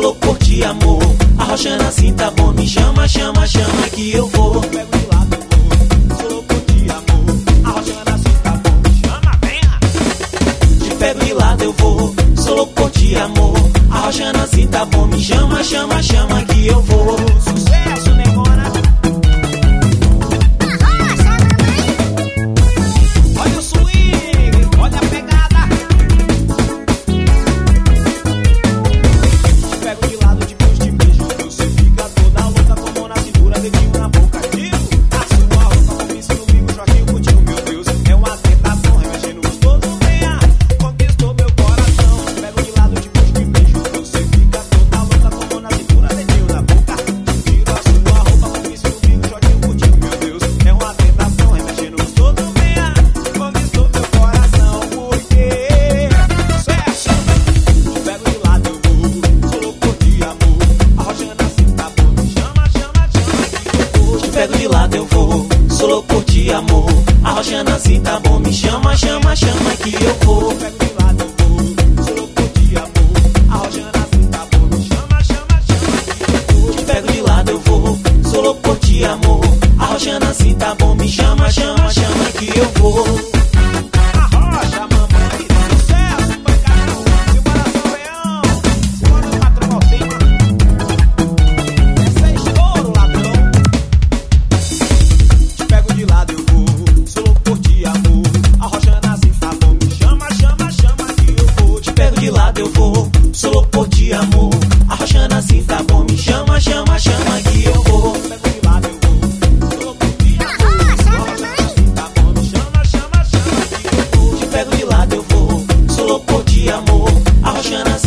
louco por ti, amor. Arrochando assim tá bom, me chama, chama, chama que eu vou. Te pego de lado, eu vou. Sou louco por ti, amor. Arrochando assim tá bom, me chama, venha. Te pego de lado, eu vou. Sou louco por ti, amor. Arrochando assim tá bom, me chama, chama, chama que eu vou. Sucesso, negona. Olha o swing, olha a pegada. Te pego de lado, depois de beijo. Você fica toda louca, tomou na cintura, dedinho na boca. Tiro a sua roupa, conquista no bico, Jorginho curtiu, meu Deus. É uma tentação, remexendo gostoso, venha. Conquistou meu coração. Te pego de lado, depois de beijo. Você fica toda louca, tomou na cintura, dedinho na boca. Tiro a sua roupa, conquista no bico, Jorginho curtiu, meu Deus. É uma tentação, remexendo gostoso, venha. Conquistou meu coração, porque sucesso. Te pego de lado, eu vou. Sou louco por ti, amor. Arrochando assim tá bom, me chama, chama, chama que eu vou. Te pego de lado, eu vou. Sou louco por ti, amor. Arrochando assim tá bom, me chama, chama, chama que eu vou. Te pego de lado, eu vou. Sou louco por ti, amor. Arrochando assim tá bom, me chama, chama, chama que eu vou. Te pego de lado, eu vou. Sou louco por ti, amor. Arrochando assim tá bom, me chama, chama, chama que eu vou. Arrocha, mamãe, sucesso, pancadão, simbora São Leão, simbora o patrão Alcima. Essa é estouro, ladrão. Te pego de lado, eu vou. Sou louco por ti, amor. Arrochando assim tá bom, me chama, chama, chama que eu vou. Te pego de lado, eu vou. Sou louco por ti, amor. Arrochando assim tá bom, me chama, chama, chama que eu vou. Te pego de lado, eu vou. Sou louco por ti, amor. Arrochando assim tá bom, me chama, chama, chama que eu vou. Te pego de lado, eu vou. Sou louco por ti, amor. Arrochando assim